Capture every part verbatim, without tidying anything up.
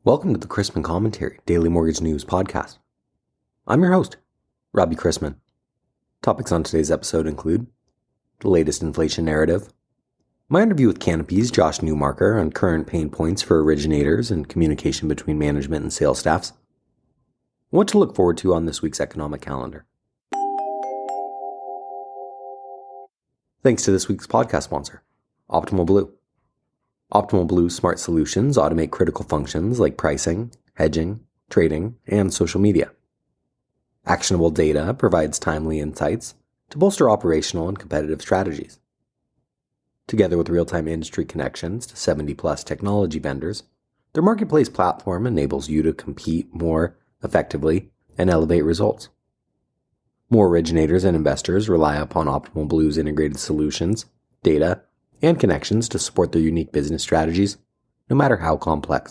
Welcome to the Chrisman Commentary Daily Mortgage News Podcast. I'm your host, Robbie Chrisman. Topics on today's episode include the latest inflation narrative, my interview with Canopy's Josh Newmarker on current pain points for originators and communication between management and sales staffs, and what to look forward to on this week's economic calendar. Thanks to this week's podcast sponsor, Optimal Blue. Optimal Blue smart solutions automate critical functions like pricing, hedging, trading, and social media. Actionable data provides timely insights to bolster operational and competitive strategies. Together with real-time industry connections to seventy plus technology vendors, their marketplace platform enables you to compete more effectively and elevate results. More originators and investors rely upon Optimal Blue's integrated solutions, data, and connections to support their unique business strategies, no matter how complex.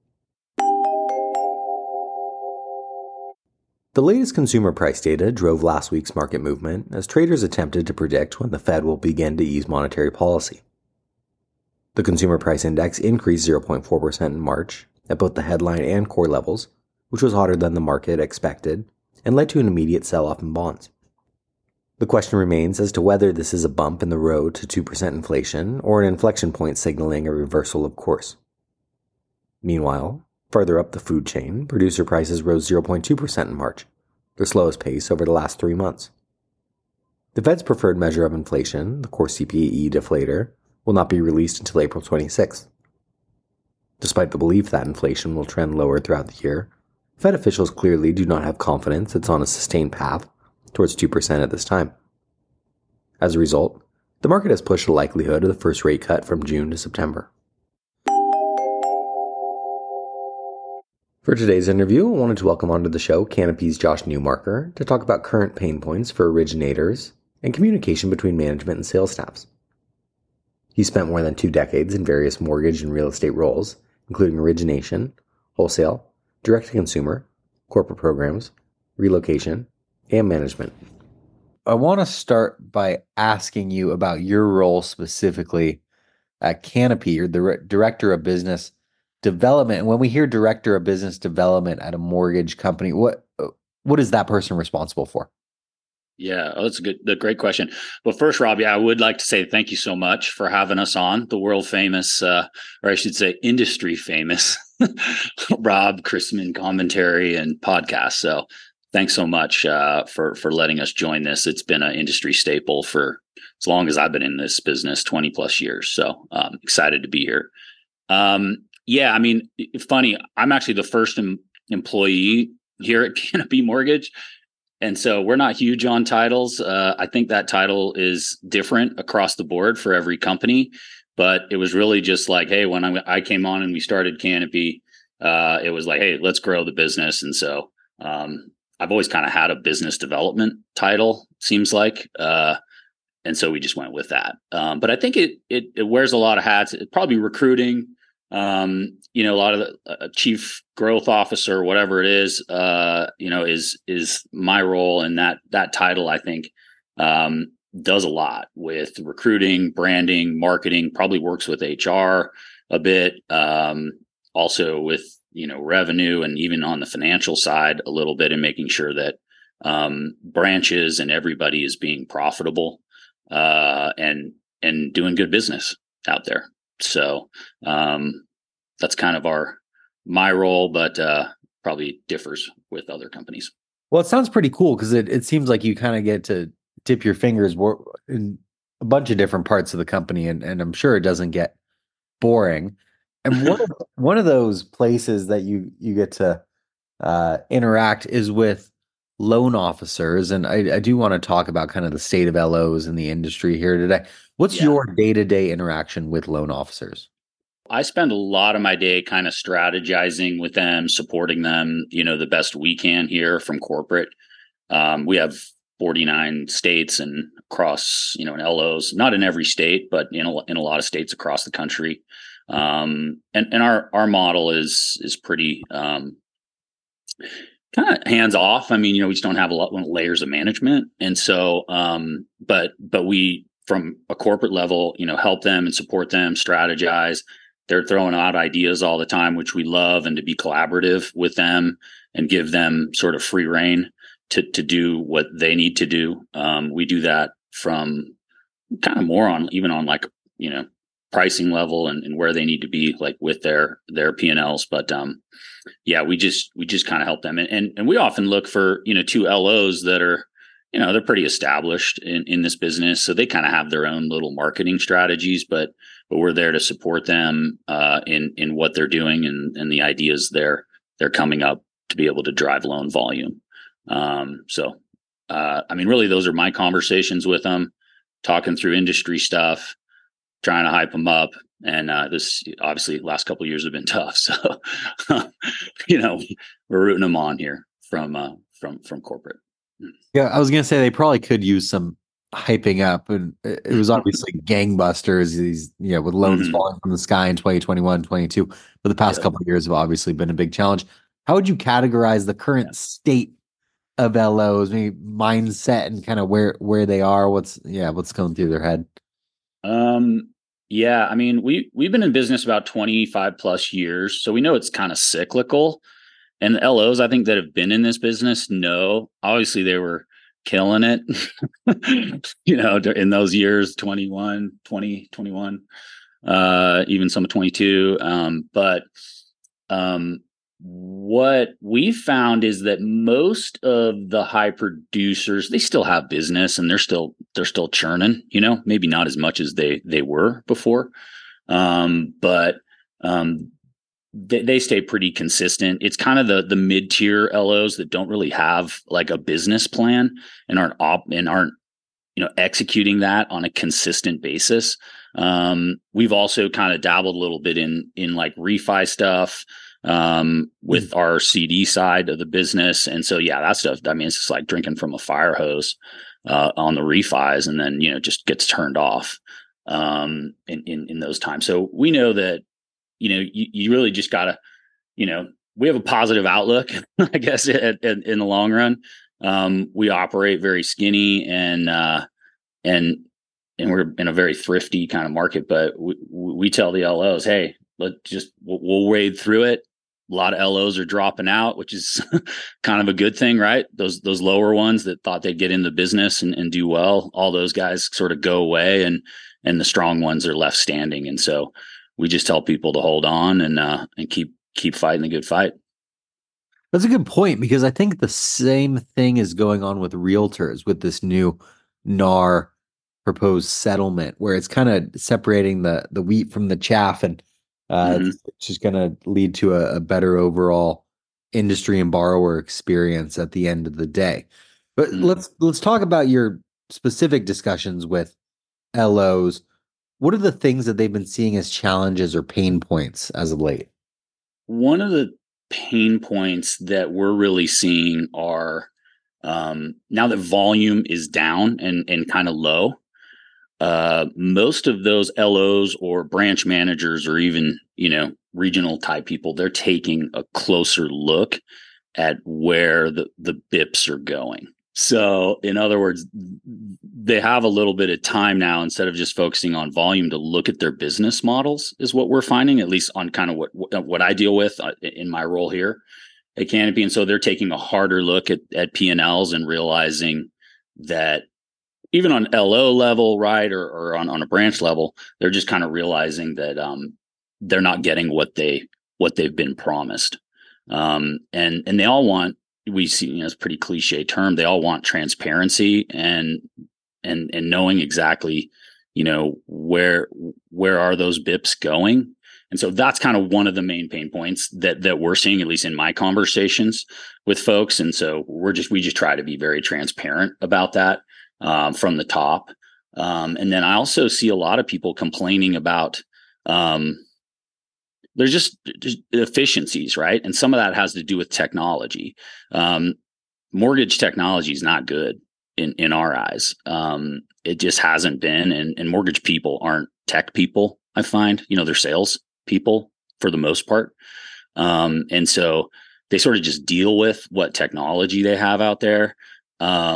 The latest consumer price data drove last week's market movement as traders attempted to predict when the Fed will begin to ease monetary policy. The consumer price index increased zero point four percent in March at both the headline and core levels, which was hotter than the market expected and led to an immediate sell-off in bonds. The question remains as to whether this is a bump in the road to two percent inflation or an inflection point signaling a reversal of course. Meanwhile, further up the food chain, producer prices rose zero point two percent in March, their slowest pace over the last three months. The Fed's preferred measure of inflation, the core C P I deflator, will not be released until April twenty-sixth. Despite the belief that inflation will trend lower throughout the year, Fed officials clearly do not have confidence it's on a sustained path towards two percent at this time. As a result, the market has pushed the likelihood of the first rate cut from June to September. For today's interview, I wanted to welcome onto the show Canopy's Josh Newmarker to talk about current pain points for originators and communication between management and sales staffs. He spent more than two decades in various mortgage and real estate roles, including origination, wholesale, direct-to-consumer, corporate programs, relocation, and management. I want to start by asking you about your role specifically at Canopy. You're the re- Director of Business Development. And when we hear Director of Business Development at a mortgage company, what what is that person responsible for? Yeah, oh, that's a good, a great question. But first, Robbie, I would like to say thank you so much for having us on the world famous, uh, or I should say industry famous, Rob Chrisman Commentary and Podcast. So thanks so much uh, for for letting us join this. It's been an industry staple for as long as I've been in this business, twenty plus years. So um, excited to be here. Um, yeah, I mean, funny, I'm actually the first em- employee here at Canopy Mortgage. And so we're not huge on titles. Uh, I think that title is different across the board for every company. But it was really just like, hey, when I, I came on and we started Canopy, uh, it was like, hey, let's grow the business. And so um, I've always kind of had a business development title, seems like. Uh, and so we just went with that. Um, but I think it, it it wears a lot of hats. It probably recruiting, um, you know, a lot of the uh, chief growth officer, whatever it is, uh, you know, is is my role. And that that title, I think, um, does a lot with recruiting, branding, marketing, probably works with H R a bit, um, also with you know, revenue and even on the financial side a little bit, and making sure that um, branches and everybody is being profitable uh, and and doing good business out there. So um, that's kind of our my role, but uh, probably differs with other companies. Well, it sounds pretty cool because it, it seems like you kind of get to dip your fingers in a bunch of different parts of the company, and, and I'm sure it doesn't get boring. And one of, one of those places that you you get to uh, interact is with loan officers. And I, I do want to talk about kind of the state of L Os in the industry here today. What's Yeah. your day-to-day interaction with loan officers? I spend a lot of my day kind of strategizing with them, supporting them, you know, the best we can here from corporate. Um, we have forty-nine states and across, you know, in L Os, not in every state, but in a, in a lot of states across the country. Um, and, and our, our model is, is pretty, um, kind of hands off. I mean, you know, we just don't have a lot of layers of management. And so, um, but, but we, from a corporate level, you know, help them and support them, strategize, they're throwing out ideas all the time, which we love, and to be collaborative with them and give them sort of free reign to to do what they need to do. Um, we do that from kind of more on even on like, you know, pricing level and, and where they need to be like with their their P and Ls. But um, yeah, we just we just kind of help them, and, and and we often look for, you know, two L Os that are, you know, they're pretty established in, in this business, so they kind of have their own little marketing strategies, but but we're there to support them uh, in in what they're doing and and the ideas they're they're coming up to be able to drive loan volume. Um, so, uh, I mean, really, those are my conversations with them, talking through industry stuff, trying to hype them up. And uh, this obviously last couple of years have been tough, so you know, we're rooting them on here from uh, from from corporate. Yeah, I was gonna say they probably could use some hyping up, and it was obviously gangbusters. These, you know, with loans mm-hmm. falling from the sky in twenty twenty-one, twenty-two, but the past yeah. couple of years have obviously been a big challenge. How would you categorize the current yeah. state of L Os, maybe mindset, and kind of where where they are? What's yeah, what's going through their head? Um. Yeah, I mean, we we've been in business about twenty-five plus years, so we know it's kind of cyclical. And the L Os, I think, that have been in this business know, obviously they were killing it, you know, in those years, twenty-one, twenty, twenty-one, uh, even some of twenty-two. Um, but um, what we found is that most of the high producers, they still have business and they're still they're still churning, you know, maybe not as much as they they were before. Um, but um They, they stay pretty consistent. It's kind of the the mid tier L Os that don't really have like a business plan and aren't op and aren't you know executing that on a consistent basis. Um, we've also kind of dabbled a little bit in in like refi stuff um, with mm-hmm. our C D side of the business, and so yeah, that stuff. I mean, it's just like drinking from a fire hose uh, on the refis, and then you know just gets turned off um, in, in in those times. So we know that. You know, you, you really just gotta, you know, we have a positive outlook, I guess, at, at, in the long run. Um, we operate very skinny and, uh, and, and we're in a very thrifty kind of market, but we, we tell the L Os, hey, let's just, we'll, we'll wade through it. A lot of L Os are dropping out, which is kind of a good thing, right? Those, those lower ones that thought they'd get in the business and, and do well, all those guys sort of go away, and, and the strong ones are left standing. And so, we just tell people to hold on and uh, and keep keep fighting the good fight. That's a good point, because I think the same thing is going on with realtors with this new N A R proposed settlement, where it's kind of separating the the wheat from the chaff, and uh, mm-hmm. it's, it's just going to lead to a, a better overall industry and borrower experience at the end of the day. But mm-hmm. let's let's talk about your specific discussions with L Os. What are the things that they've been seeing as challenges or pain points as of late? One of the pain points that we're really seeing are um, now that volume is down and, and kind of low, uh, most of those L Os or branch managers or even, you know, regional type people, they're taking a closer look at where the, the B I Ps are going. So in other words, they have a little bit of time now, instead of just focusing on volume, to look at their business models, is what we're finding, at least on kind of what, what I deal with in my role here at Canopy. And so they're taking a harder look at, at P and Ls and realizing that even on L O level, right, or, or on, on a branch level, they're just kind of realizing that um, they're not getting what they what they've been promised. Um, and and they all want, we see, you know, it's a pretty cliche term, they all want transparency and and and knowing exactly, you know, where where are those B I Ps going. And so that's kind of one of the main pain points that that we're seeing, at least in my conversations with folks. And so we're just we just try to be very transparent about that um, from the top. Um, and then I also see a lot of people complaining about um, there's just, just efficiencies, right? And some of that has to do with technology. Um, mortgage technology is not good in in our eyes. Um, it just hasn't been, and, and mortgage people aren't tech people. I find, you know, they're sales people for the most part. Um, and so they sort of just deal with what technology they have out there. Um,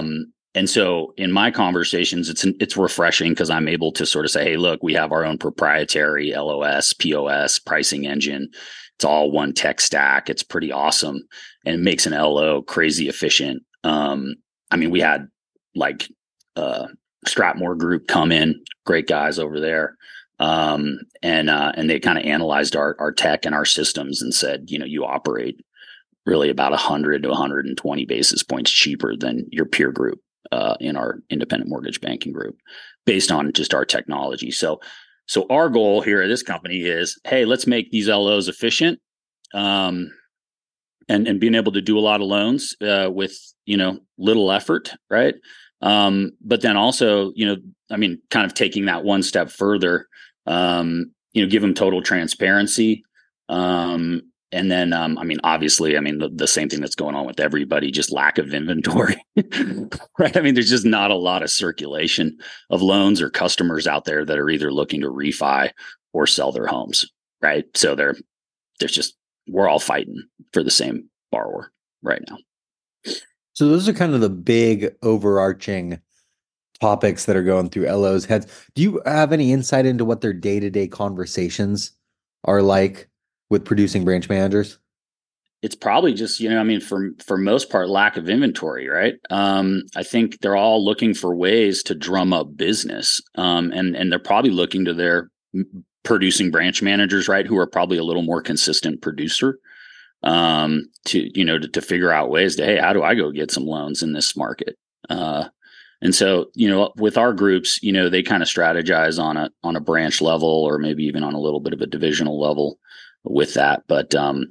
and so in my conversations, it's it's refreshing because I'm able to sort of say, hey, look, we have our own proprietary L O S, P O S pricing engine. It's all one tech stack. It's pretty awesome, and it makes an L O crazy efficient. Um, I mean, we had like uh, Stratmore Group come in, great guys over there. Um, and, uh, and they kind of analyzed our, our tech and our systems and said, you know, you operate really about one hundred to one hundred twenty basis points cheaper than your peer group, uh, in our independent mortgage banking group based on just our technology. So, so our goal here at this company is, hey, let's make these L Os efficient, um, and, and being able to do a lot of loans, uh, with, you know, little effort. Right. Um, but then also, you know, I mean, kind of taking that one step further, um, you know, give them total transparency. Um, and then, um, I mean, obviously, I mean, the, the same thing that's going on with everybody, just lack of inventory, right? I mean, there's just not a lot of circulation of loans or customers out there that are either looking to refi or sell their homes, right? So they're, there's just, we're all fighting for the same borrower right now. So those are kind of the big overarching topics that are going through L O's heads. Do you have any insight into what their day-to-day conversations are like with producing branch managers? It's probably just, you know, I mean, for for most part, lack of inventory, right? Um, I think they're all looking for ways to drum up business, um, and and they're probably looking to their producing branch managers, right, who are probably a little more consistent producer, um, to you know to, to figure out ways to, hey, how do I go get some loans in this market? Uh, And so, you know, with our groups, you know, they kind of strategize on a on a branch level or maybe even on a little bit of a divisional level with that. But um,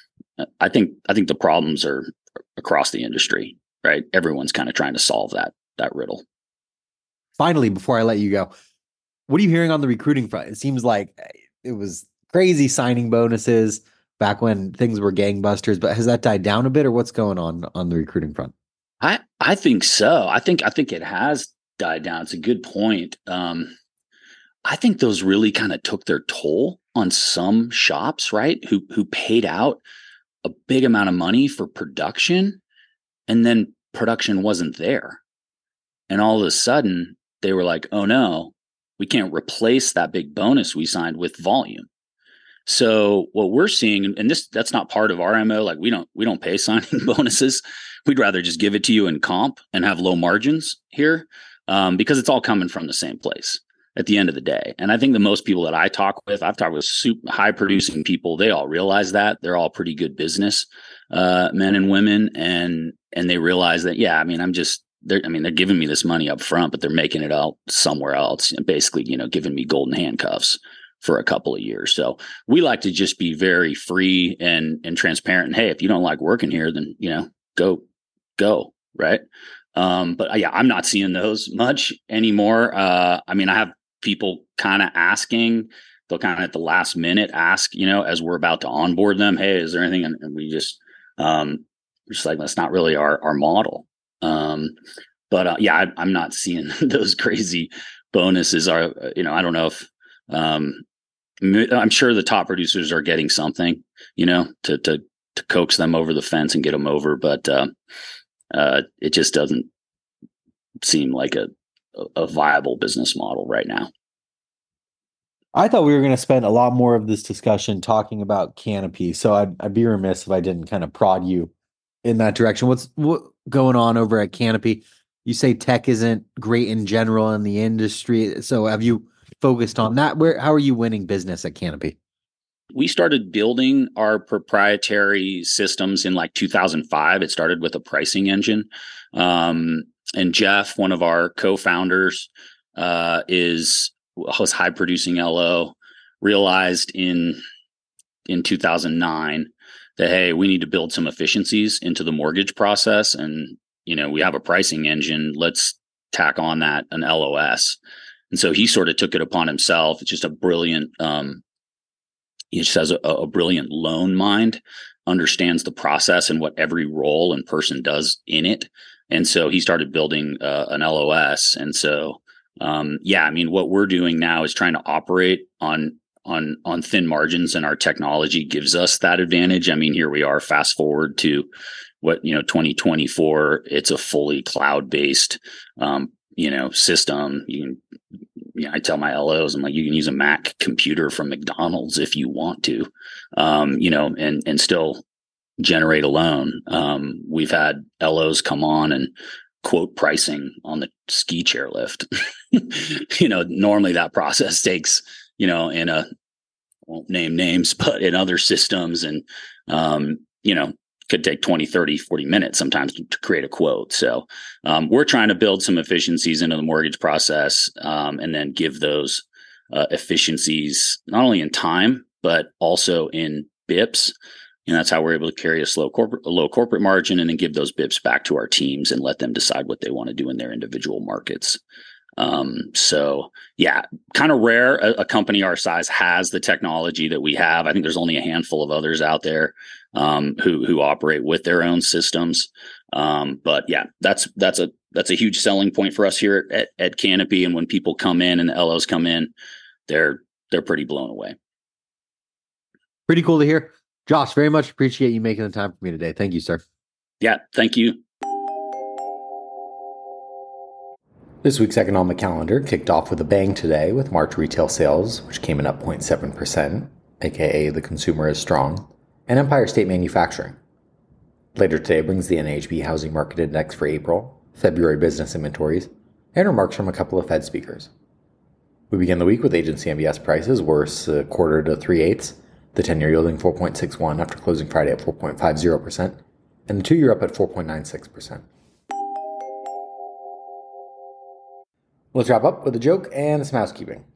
I think I think the problems are across the industry, right? Everyone's kind of trying to solve that that riddle. Finally, before I let you go, what are you hearing on the recruiting front? It seems like it was crazy signing bonuses back when things were gangbusters, but has that died down a bit, or what's going on on the recruiting front? I, I think so. I think I think it has died down. It's a good point. Um, I think those really kind of took their toll on some shops, right? Who who paid out a big amount of money for production, and then production wasn't there. And all of a sudden, they were like, "Oh no, we can't replace that big bonus we signed with volume." So what we're seeing, and this that's not part of our M O, like we don't we don't pay signing bonuses. We'd rather just give it to you in comp and have low margins here, um, because it's all coming from the same place at the end of the day. And I think the most people that I talk with, I've talked with super high producing people, they all realize that. They're all pretty good business uh, men and women, and and they realize that, yeah, I mean, I'm just, they're, I mean, they're giving me this money up front, but they're making it out somewhere else, and basically, you know, giving me golden handcuffs for a couple of years. So we like to just be very free and and transparent. And hey, if you don't like working here, then, you know, go, go. Right. Um, but uh, yeah, I'm not seeing those much anymore. Uh, I mean, I have people kind of asking, they'll kind of at the last minute ask, you know, as we're about to onboard them, hey, is there anything? And, and we just, um, we're just like, that's not really our, our model. Um, but uh, yeah, I, I'm not seeing those crazy bonuses are, you know, I don't know if, um, I'm sure the top producers are getting something, you know, to, to, to coax them over the fence and get them over. But, uh, uh, it just doesn't seem like a, a viable business model right now. I thought we were going to spend a lot more of this discussion talking about Canopy. So I'd, I'd be remiss if I didn't kind of prod you in that direction. What's what going on over at Canopy? You say tech isn't great in general in the industry. So have you focused on that? Where, how are you winning business at Canopy? We started building our proprietary systems in like two thousand five. It started with a pricing engine. Um, and Jeff, one of our co-founders, uh, is was high producing L O, realized in in two thousand nine that, hey, we need to build some efficiencies into the mortgage process. And, you know, we have a pricing engine. Let's tack on that an L O S. And so he sort of took it upon himself. It's just a brilliant, um, he just has a, a brilliant loan mind, understands the process and what every role and person does in it. And so he started building uh, an L O S. And so, um, yeah, I mean, what we're doing now is trying to operate on on on thin margins, and our technology gives us that advantage. I mean, here we are, fast forward to what, you know, twenty twenty-four, it's a fully cloud-based, um, you know, system. You can, you know, I tell my L Os, I'm like, you can use a Mac computer from McDonald's if you want to, um, you know, and, and still generate a loan. Um, we've had L Os come on and quote pricing on the ski chairlift. You know, normally that process takes, you know, in a, won't name names, but in other systems, and, um, you know, could take twenty, thirty, forty minutes sometimes to, to create a quote. So um, we're trying to build some efficiencies into the mortgage process, um, and then give those uh, efficiencies not only in time, but also in B I P S. And that's how we're able to carry a slow corporate, a low corporate margin, and then give those B I P S back to our teams and let them decide what they want to do in their individual markets. Um, so yeah, kind of rare a, a company our size has the technology that we have. I think there's only a handful of others out there, um, who, who operate with their own systems. Um, but yeah, that's, that's a, that's a huge selling point for us here at, at Canopy. And when people come in and the L Os come in, they're, they're pretty blown away. Pretty cool to hear. Josh, very much appreciate you making the time for me today. Thank you, sir. Yeah, thank you. This week's economic calendar kicked off with a bang today with March retail sales, which came in up zero point seven percent, aka the consumer is strong, and Empire State Manufacturing. Later today brings the N A H B Housing Market Index for April, February business inventories, and remarks from a couple of Fed speakers. We begin the week with agency M B S prices worse a quarter to three-eighths, the ten-year yielding four point six one after closing Friday at four point five zero percent, and the two-year up at four point nine six percent. Let's wrap up with a joke and some housekeeping.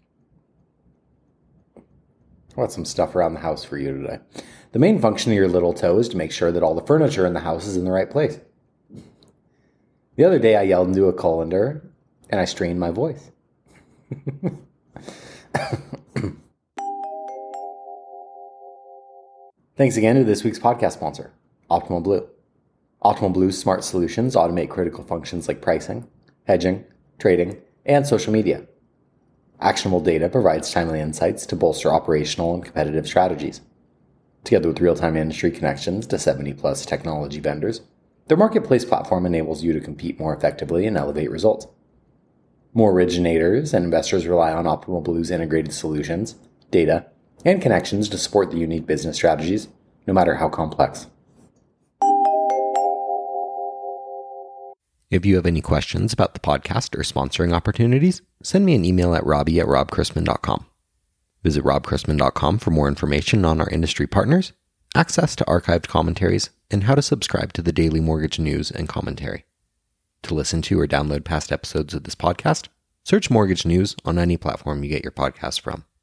I got some stuff around the house for you today. The main function of your little toe is to make sure that all the furniture in the house is in the right place. The other day I yelled into a colander and I strained my voice. Thanks again to this week's podcast sponsor, Optimal Blue. Optimal Blue's smart solutions automate critical functions like pricing, hedging, trading, and social media. Actionable data provides timely insights to bolster operational and competitive strategies. Together with real-time industry connections to seventy plus technology vendors, their marketplace platform enables you to compete more effectively and elevate results. More originators and investors rely on Optimal Blue's integrated solutions, data, and connections to support the unique business strategies, no matter how complex. If you have any questions about the podcast or sponsoring opportunities, send me an email at robbie at rob chrisman dot com. Visit rob chrisman dot com for more information on our industry partners, access to archived commentaries, and how to subscribe to the daily mortgage news and commentary. To listen to or download past episodes of this podcast, search Mortgage News on any platform you get your podcasts from.